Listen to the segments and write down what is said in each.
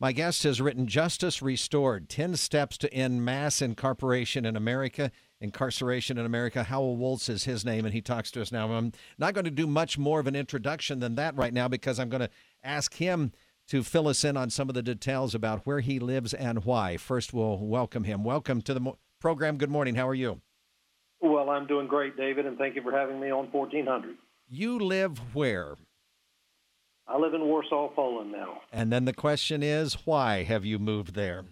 My guest has written Justice Restored, 10 Steps to End Mass Incarceration in America. Howell Woltz is his name, and he talks to us now. I'm not going to do much more of an introduction than that right now because I'm going to ask him to fill us in on some of the details about where he lives and why. First, we'll welcome him. Welcome to the program. Good morning. How are you? Well, I'm doing great, David, and thank you for having me on 1400. You live where? I live in Warsaw, Poland now. And then the question is, why have you moved there?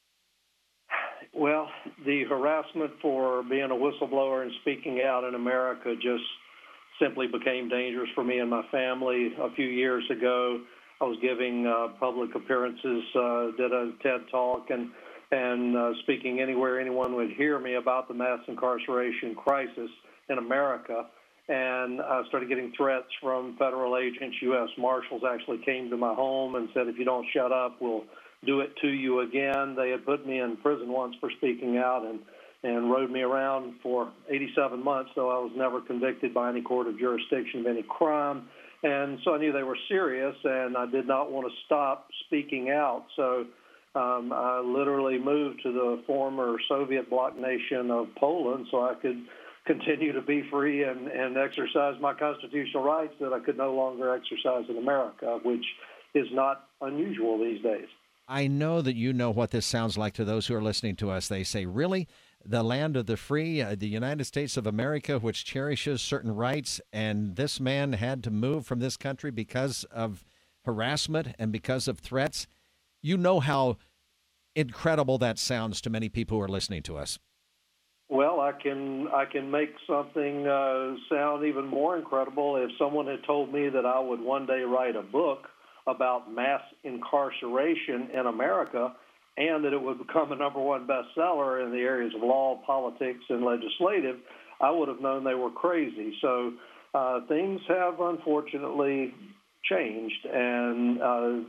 Well, the harassment for being a whistleblower and speaking out in America just simply became dangerous for me and my family. A few years ago, I was giving public appearances, did a TED Talk, and speaking anywhere anyone would hear me about the mass incarceration crisis in America. And I started getting threats from federal agents. U.S. Marshals actually came to my home and said, if you don't shut up, we'll do it to you again. They had put me in prison once for speaking out and rode me around for 87 months, though I was never convicted by any court of jurisdiction of any crime. And so I knew they were serious, and I did not want to stop speaking out. So I literally moved to the former Soviet bloc nation of Poland so I could continue to be free and exercise my constitutional rights that I could no longer exercise in America, which is not unusual these days. I know that you know what this sounds like to those who are listening to us. They say, really? The land of the free, the United States of America, which cherishes certain rights, and this man had to move from this country because of harassment and because of threats? You know how incredible that sounds to many people who are listening to us. Well, I can make something sound even more incredible. If someone had told me that I would one day write a book about mass incarceration in America and that it would become a number one bestseller in the areas of law, politics, and legislative, I would have known they were crazy. So things have unfortunately changed, and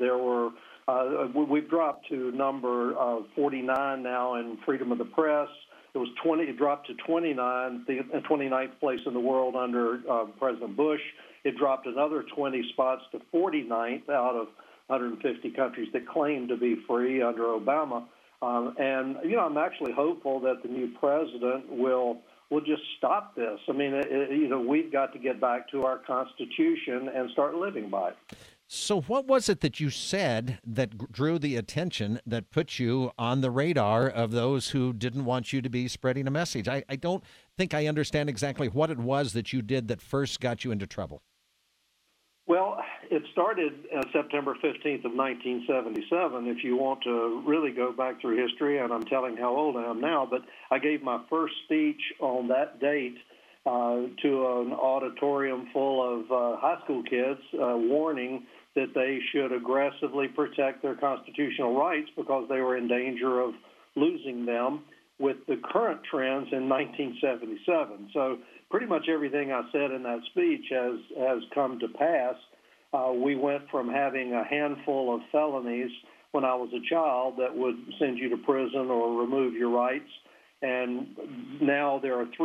we've dropped to number 49 now in freedom of the press. It was 20. It dropped to 29, the 29th place in the world under President Bush. It dropped another 20 spots to 49th out of 150 countries that claim to be free under Obama. And I'm actually hopeful that the new president will just stop this. I mean, we've got to get back to our Constitution and start living by it. So what was it that you said that drew the attention, that put you on the radar of those who didn't want you to be spreading a message? I don't think I understand exactly what it was that you did that first got you into trouble. Well, it started September 15th of 1977, if you want to really go back through history, and I'm telling how old I am now, but I gave my first speech on that date to an auditorium full of high school kids, warning that they should aggressively protect their constitutional rights because they were in danger of losing them with the current trends in 1977. So pretty much everything I said in that speech has come to pass. We went from having a handful of felonies when I was a child that would send you to prison or remove your rights, and now there are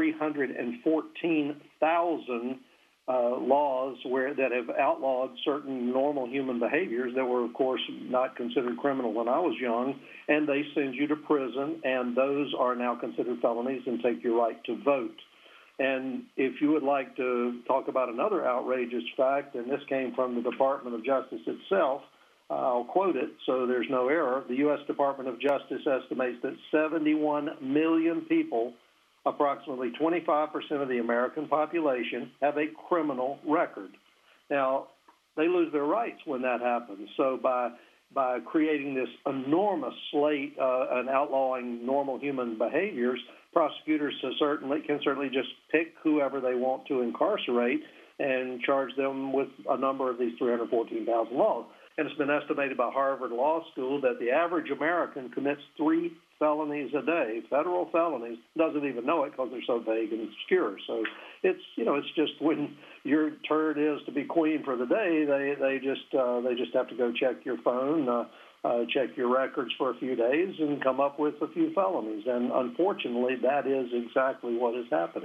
314,000 laws that have outlawed certain normal human behaviors that were, of course, not considered criminal when I was young, and they send you to prison, and those are now considered felonies and take your right to vote. And if you would like to talk about another outrageous fact, and this came from the Department of Justice itself, I'll quote it so there's no error. The U.S. Department of Justice estimates that 71 million people, approximately 25% of the American population, have a criminal record. Now, they lose their rights when that happens. So by creating this enormous slate and outlawing normal human behaviors, prosecutors can certainly just pick whoever they want to incarcerate and charge them with a number of these 314,000 laws. And it's been estimated by Harvard Law School that the average American commits 3 felonies a day, federal felonies, doesn't even know it because they're so vague and obscure. So it's just when your turn is to be queen for the day, they just have to go check your phone, check your records for a few days, and come up with a few felonies. And unfortunately, that is exactly what is happening.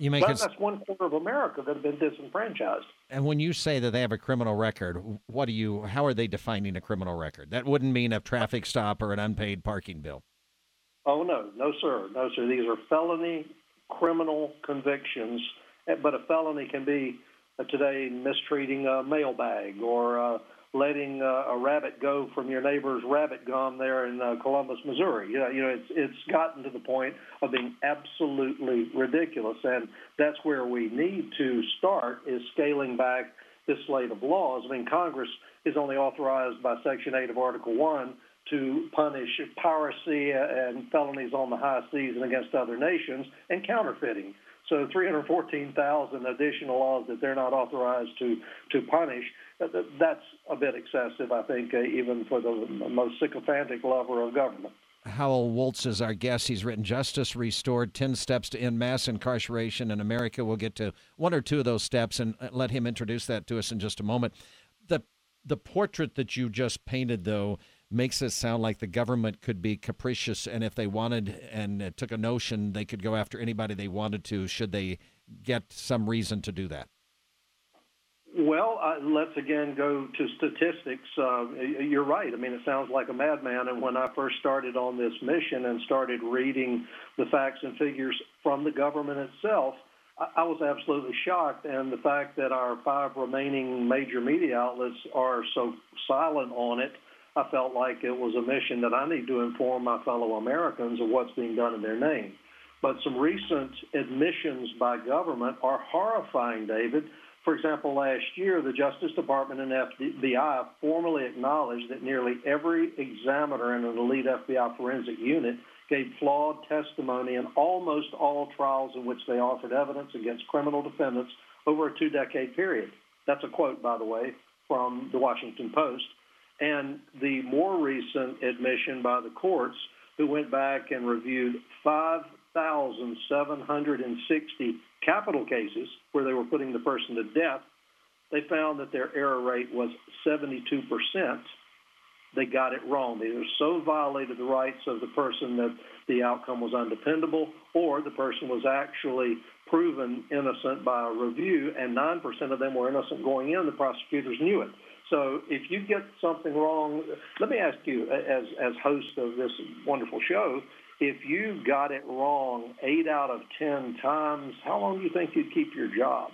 You make it, That's 1/4 of America that have been disenfranchised. and when you say that they have a criminal record, how are they defining a criminal record? That wouldn't mean a traffic stop or an unpaid parking bill. Oh, no, sir. No, sir. These are felony criminal convictions, but a felony can be today mistreating a mailbag or letting a rabbit go from your neighbor's rabbit gum there in Columbus, Missouri. It's gotten to the point of being absolutely ridiculous, and that's where we need to start is scaling back this slate of laws. I mean, Congress is only authorized by Section 8 of Article 1 to punish piracy and felonies on the high seas and against other nations and counterfeiting. So 314,000 additional laws that they're not authorized to punish, that's a bit excessive, I think, even for the most sycophantic lover of government. Howell Woltz is our guest. He's written Justice Restored, 10 Steps to End Mass Incarceration in America. We'll get to one or two of those steps and let him introduce that to us in just a moment. The portrait that you just painted, though, makes it sound like the government could be capricious, and if they wanted and took a notion, they could go after anybody they wanted to, should they get some reason to do that. Well, let's again go to statistics. You're right. I mean, it sounds like a madman. And when I first started on this mission and started reading the facts and figures from the government itself, I was absolutely shocked. And the fact that our 5 remaining major media outlets are so silent on it, I felt like it was a mission that I need to inform my fellow Americans of what's being done in their name. But some recent admissions by government are horrifying, David. For example, last year, the Justice Department and FBI formally acknowledged that nearly every examiner in an elite FBI forensic unit gave flawed testimony in almost all trials in which they offered evidence against criminal defendants over a 2-decade period. That's a quote, by the way, from the Washington Post. And the more recent admission by the courts, who went back and reviewed 5,760 capital cases where they were putting the person to death, they found that their error rate was 72%. They got it wrong. They either so violated the rights of the person that the outcome was undependable, or the person was actually proven innocent by a review, and 9% of them were innocent going in. The prosecutors knew it. So if you get something wrong, let me ask you, as host of this wonderful show, if you got it wrong 8 out of 10 times, how long do you think you'd keep your job?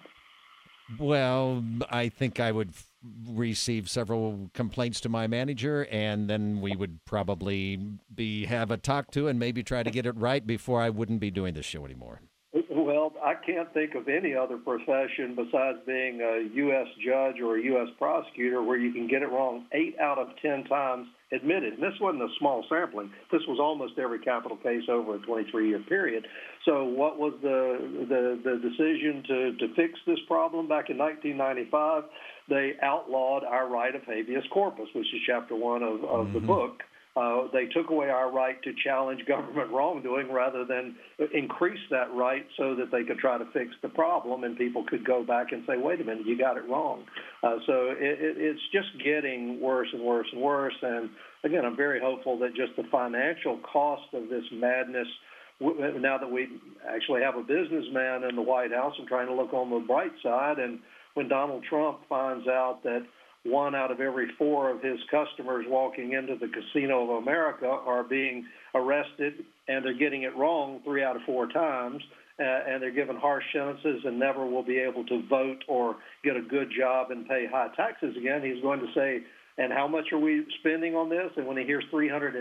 Well, I think I would receive several complaints to my manager, and then we would probably have a talk to and maybe try to get it right before I wouldn't be doing this show anymore. Well, I can't think of any other profession besides being a U.S. judge or a U.S. prosecutor where you can get it wrong 8 out of 10 times admitted. And this wasn't a small sampling. This was almost every capital case over a 23-year period. So what was the decision to fix this problem back in 1995? They outlawed our right of habeas corpus, which is chapter 1 of the book. They took away our right to challenge government wrongdoing rather than increase that right so that they could try to fix the problem and people could go back and say, wait a minute, you got it wrong. So it's just getting worse and worse and worse. And again, I'm very hopeful that just the financial cost of this madness, now that we actually have a businessman in the White House, I'm trying to look on the bright side. And when Donald Trump finds out that 1 out of every 4 of his customers walking into the Casino of America are being arrested, and they're getting it wrong 3 out of 4 times, and they're given harsh sentences and never will be able to vote or get a good job and pay high taxes again, he's going to say, and how much are we spending on this? And when he hears $350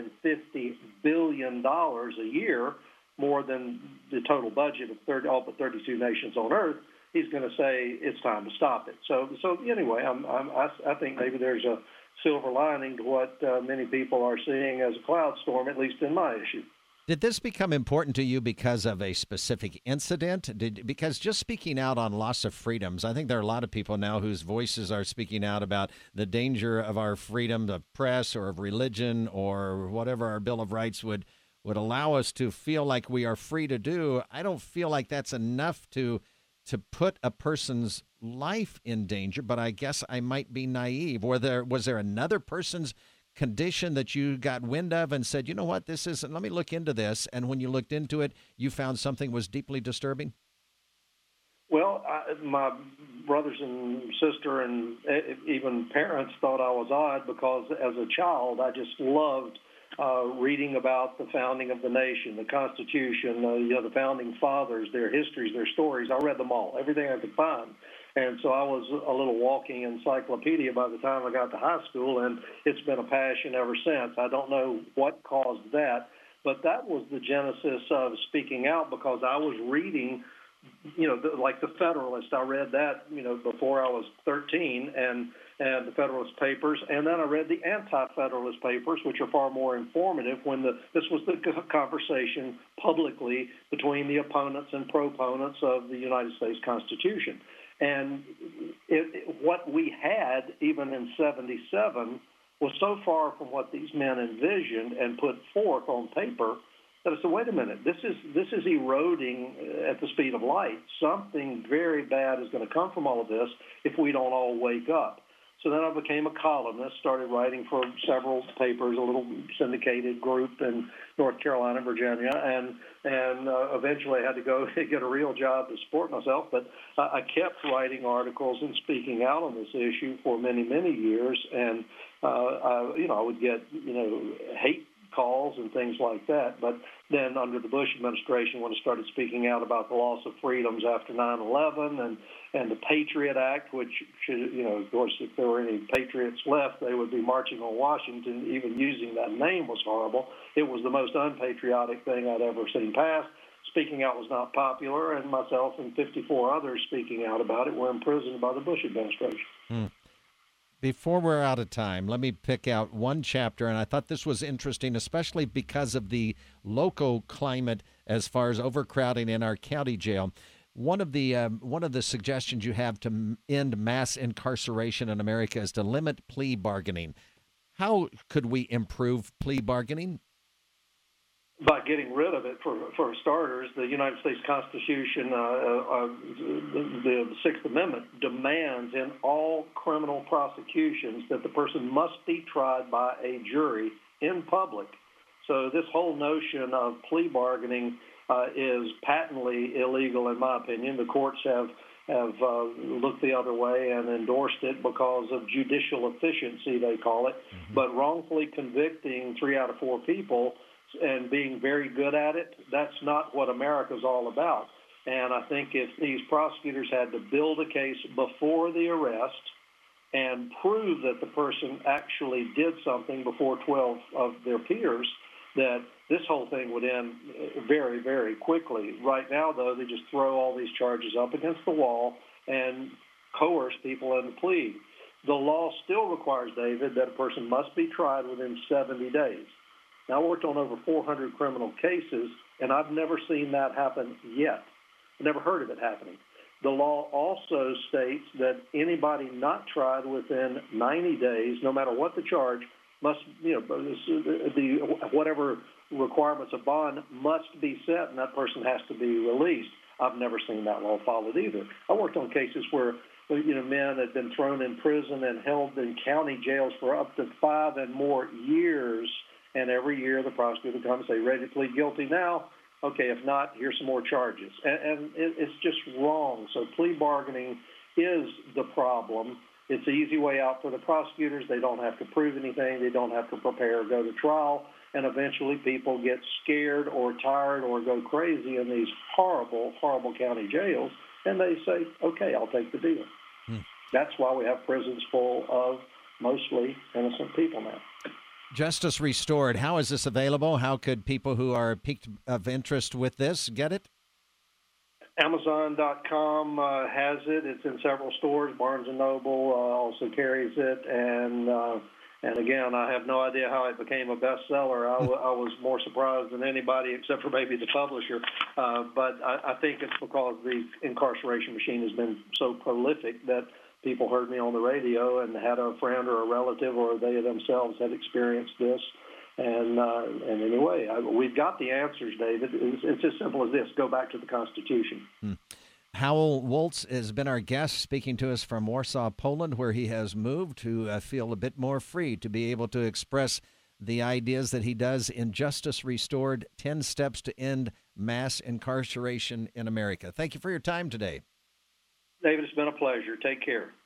billion a year, more than the total budget of all but 32 nations on earth, he's going to say it's time to stop it. So anyway, I think maybe there's a silver lining to what many people are seeing as a cloud storm, at least in my issue. Did this become important to you because of a specific incident? Because just speaking out on loss of freedoms, I think there are a lot of people now whose voices are speaking out about the danger of our freedom of press or of religion or whatever our Bill of Rights would allow us to feel like we are free to do. I don't feel like that's enough to put a person's life in danger, but I guess I might be naive. Was there another person's condition that you got wind of and said, you know what, let me look into this, and when you looked into it, you found something was deeply disturbing? Well, my brothers and sister and even parents thought I was odd because as a child I just loved reading about the founding of the nation, the Constitution, the founding fathers, their histories, their stories. I read them all, everything I could find. And so I was a little walking encyclopedia by the time I got to high school, and it's been a passion ever since. I don't know what caused that, but that was the genesis of speaking out because I was reading like the Federalist. I read that, before I was 13, and the Federalist Papers, and then I read the Anti-Federalist Papers, which are far more informative. This was the conversation publicly between the opponents and proponents of the United States Constitution, and what we had even in '77 was so far from what these men envisioned and put forth on paper that I said, wait a minute, this is eroding at the speed of light. Something very bad is going to come from all of this if we don't all wake up. So then I became a columnist, started writing for several papers, a little syndicated group in North Carolina, Virginia, and eventually I had to go get a real job to support myself. But I kept writing articles and speaking out on this issue for many, many years, and I would get hate calls and things like that. But then under the Bush administration, when I started speaking out about the loss of freedoms after 9/11 and the Patriot Act, which should, of course, if there were any patriots left, they would be marching on Washington. Even using that name was horrible. It was the most unpatriotic thing I'd ever seen passed. Speaking out was not popular, and myself and 54 others speaking out about it were imprisoned by the Bush administration. Before we're out of time, let me pick out one chapter, and I thought this was interesting, especially because of the local climate as far as overcrowding in our county jail. One of the suggestions you have to end mass incarceration in America is to limit plea bargaining. How could we improve plea bargaining? By getting rid of it, for starters. The United States Constitution, the Sixth Amendment, demands in all criminal prosecutions that the person must be tried by a jury in public. So this whole notion of plea bargaining is patently illegal, in my opinion. The courts have looked the other way and endorsed it because of judicial efficiency, they call it. Mm-hmm. But wrongfully convicting 3 out of 4 people and being very good at it, that's not what America's all about. And I think if these prosecutors had to build a case before the arrest and prove that the person actually did something before 12 of their peers, that this whole thing would end very, very quickly. Right now, though, they just throw all these charges up against the wall and coerce people into plea. The law still requires, David, that a person must be tried within 70 days. Now, I worked on over 400 criminal cases, and I've never seen that happen yet. I've never heard of it happening. The law also states that anybody not tried within 90 days, no matter what the charge, must, whatever requirements of bond must be set, and that person has to be released. I've never seen that law followed either. I worked on cases where men had been thrown in prison and held in county jails for up to 5 and more years. And every year the prosecutor comes and say, ready to plead guilty now? Okay, if not, here's some more charges. And it's just wrong. So plea bargaining is the problem. It's the easy way out for the prosecutors. They don't have to prove anything. They don't have to prepare or go to trial. And eventually people get scared or tired or go crazy in these horrible, horrible county jails. And they say, okay, I'll take the deal. That's why we have prisons full of mostly innocent people now. Justice Restored, how is this available? How could people who are piqued of interest with this get it? Amazon.com has it. It's in several stores. Barnes & Noble also carries it. And again, I have no idea how it became a bestseller. I was more surprised than anybody except for maybe the publisher. But I think it's because the incarceration machine has been so prolific that people heard me on the radio and had a friend or a relative or they themselves had experienced this. And anyway, we've got the answers, David. It's as simple as this. Go back to the Constitution. Howell Woltz has been our guest, speaking to us from Warsaw, Poland, where he has moved to feel a bit more free to be able to express the ideas that he does in Justice Restored, 10 Steps to End Mass Incarceration in America. Thank you for your time today. David, it's been a pleasure. Take care.